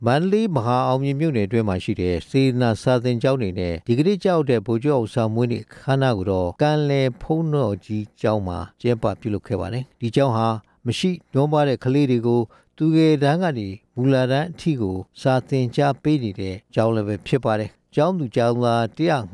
မန္တလေးမဟာအောင်မြင်မြို့နယ်အတွင်းမှာရှိတဲ့စေနာစာသင်ကျောင်းနေနဲ့ဒီကနေ့ကြောက်တဲ့ဗိုလ်ချုပ်အောင်ဆန်းမွေးနေ့ခမ်းနားကိုတော့ကံလေဖုံးတော်ကြီးကျောင်းမှာကျင်းပပြုလုပ်ခဲ့ပါတယ်ဒီကျောင်းဟာမရှိနှောပါတဲ့ကလေးတွေကိုသူငယ်တန်းကနေမူလာတန်းအထိကိုစာသင်ကြားပေးနေတဲ့ကျောင်းလည်းပဲဖြစ်ပါတယ်ကျောင်းသူကျောင်းသား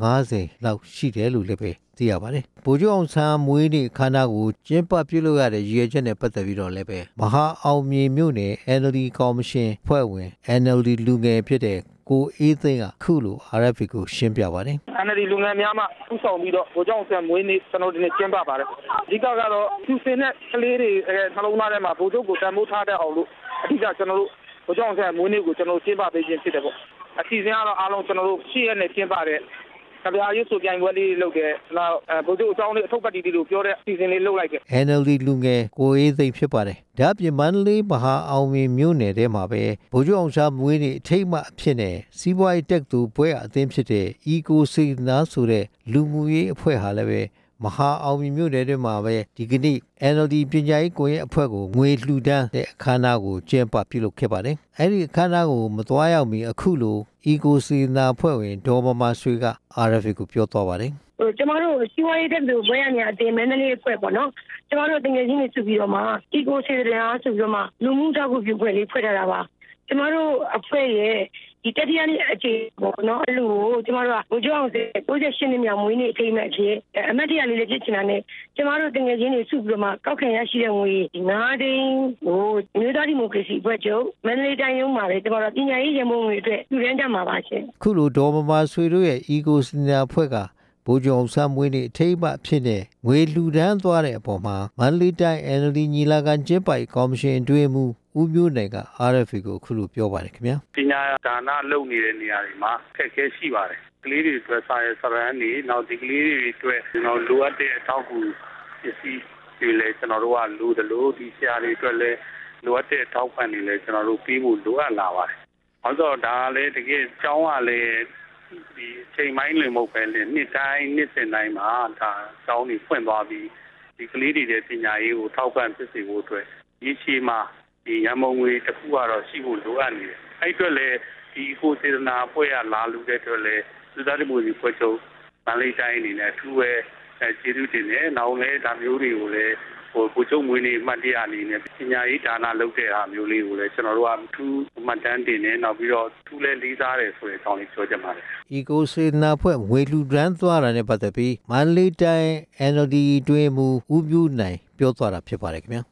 150လောက်ရှိတယ်လို့လည်းပဲသိရပါတယ်ဗိုလ်ချုပ်အောင်ဆန်းမွေးနေ့ခမ်းနားကိုကျင်းပပြုလုပ်ရတဲ့ရည်ရွယ်ချက်နဲ့ပတ်သက်ပြီးတော့လည်းပဲမဟာအောင်မြင်မြို့နယ် NLD ကော်မရှင်ဖွဲ့ဝင် NLD လူငယ်ဖြစ်တဲ့ကိုအေးသိန်းကခုလို RFA ကိုရှင်းပြပါတယ် NLD လူငယ်များမှဥဆောင်ပြီးတော့ဗိုလ်ချုပ်အောင်ဆန်းမွေးနေ့ကျွန်တော်ဒီနေ့ကျင်းပပါတယ်အဓိကကတော့သူစင်တဲ့ကလေးတွေနှလုံးသားထဲမှာဗိုလ်ချုပ်ကိုတန်ဖိုးထားတဲ့အောင်လို့အဓိကကျွန်တော်တို့ဗိုလ်ချုပ်အောင်ဆန်းမွေးနေ့ကိုကျွန်တော်ကျင်းပပေးခြင်းဖြစ်တယ်ပေါ့အစီအစဉ်ကတော့အားလုံးကျွန်တော်တို့ရှေ့ရက်နဲ့ကျင်းပတဲ့ကဗျာရွတ်ဆိုပြိုင်ပွဲလေးလုပ်တယ်နောက်ဗိုလ်ချုပ်အကြောင်းလေးအထုပ်ပတ်တီလို့ပြောတဲ့အစီအစဉ်လေးလုပ်လိုက်တယ် NLD လူငယ်ကိုအေးသိန်းဖြစ်ပါတယ်ဒါ့အပြင်မန္တလေးမဟာအောင်မြင်မြို့နယ်ထဲမှာပဲဗိုလ်ချုပ်အောင်ဆန်းမွေးနေ့အထိတ်အမှတ်အဖြစ်နဲ့စီးပွားရေးတက်သူဘွဲအသင်းဖြစ်တဲ့ Eco စေနာဆိုတဲ့လူမှုရေးအဖွဲ့ဟာလည်းပဲမဟာအောင်မြင်မြို့နယ်ထဲမှာပဲဒီကနေ့ NLD ပညာရေးကိုရဲ့အဖွဲ့ကိုငွေလှူဒန်းတဲ့အခမ်းအနားကိုကျင်းပပြုလုပ်ခဲ့ပါတယ်။အဲဒီအခမ်းအနားကိုမသွားရောက်မီအခုလို Eco စေနာအဖွဲ့ဝင်ဒေါ်မမဆွေက RFA ကိုပြောသွားပါတယ်။ကျမတို့စီးပွားရေးတက်သူဘွဲရနေအတင်းမန္တလေးအဖွဲ့ပေါ့နော်။ကျမတို့တကယ်ချင်းနေစုပြီးတော့မှ Eco စေနာဆိုပြီးတော့မှလူမှုထောက်ကူပြုဖွဲ့လေးဖွဲ့ထားတာပါ။ကျမတို့အဖွဲ့ရဲ့ဒီတတိယနေ့အခြေပေါ့နော်အလူကိုကျမတို့ကဗိုလ်ချုပ်အောင်ဆန်း68နှစ်မြောက်မွေးနေ့အထိမ်းအမှတ်ဖြစ်အမတ်တရလေးလေးဖြစ်ချင်တာနဲ့ကျမတို့တကယ်ချင်းတွေစုပြီးတော့မှကောက်ခံရရှိတဲ့ငွေ9သိန်းကိုမြို့သားဒီမိုကရေစီအဖွဲ့ချုပ်မန္တလေးတိုင်းရုံးမှာပဲကျမတို့ပညာရေးရန်ပုံငွေအတွက်ပြုရန်ကြမှာပါရှင်ခုလိုဒေါ်မမဆွေတို့ရဲ့ Eco စနာအဖွဲ့ကဗိုလ်ချုပ်အောင်ဆန်းမွေးနေ့အထိမ်းအမှတ်ဖြစ်တဲ့ငွေလှူဒန်းသွားတဲ့အပေါ်မှာမန္တလေးတိုင်း NLD ညီလာခံကျင်းပရေးကော်မရှင်အတွင်းမှူးဦးမျိုးနိုင်က RFA ကိုခုလိုပြောပါတယ်ခင်ဗျာပညာဒါနလုပ်နေတဲ့နေရာတွေမှာခက်ခဲရှိပါတယ်ကလေးတွေအတွက်စာရေးစာရန်တွေနောက်ဒီကလေးတွေအတွက်ကျွန်တော်လိုအပ်တဲ့အထောက်အကူပစ္စည်းတွေလည်းကျွန်တော်တို့ကလိုတယ်လို့ဒီဆရာတွေအတွက်လည်းလိုအပ်တဲ့အထောက်ပံ့တွေလည်းကျွန်တော်တို့ပေးဖို့လိုအပ်လာပါတယ်။အဲဆိုဒါလည်းတကယ်ကျောင်းကလည်းဒီချိန်မိုင်းလင်မဟုတ်ပဲလေနှစ်တိုင်းနှစ်စဉ်တိုင်းမှာဒါကျောင်းတွေဖွင့်သွားပြီးဒီကလေးတွေရဲ့ပညာရေးကိုထောက်ပံ့ဖြစ်စေဖို့အတွက်ရည်ရှိမှာဒီရမုံငွေတစ်ခုကတော့ရှိဖို့လိုအပ်နေတယ်။အဲ့အတွက်လည်းဒီကိုစေတနာအဖွဲ့ကလာလူတဲ့အတွက်လည်းသုဒ္ဓမူကြီးဖွဲ့ချုပ်မန္တလေးတိုင်းအနေနဲ့အထူးပဲကျေးဇူးတင်တယ်။နောက်လည်းဒါမျိုးတွေကိုလည်းကိုချုပ်မွေးနေ့မှတ်တရအနေနဲ့ပညာရေးဒါနလုပ်တဲ့အားမျိုးလေးကိုလည်းကျွန်တော်တို့ကအထူးမှတ်တမ်းတင်နေနောက်ပြီးတော့ထူးလဲလေးစားတယ်ဆိုတဲ့အကြောင်းလေးပြောချင်ပါတယ်။ Eco စေနာဖွဲ့ငွေလှူဒန်းသွားတာနဲ့ပတ်သက်ပြီးမန္တလေးတိုင်း NLD တွင်မူဦးပြူနိုင်ပြောသွားတာဖြစ်ပါတယ်ခင်ဗျာ။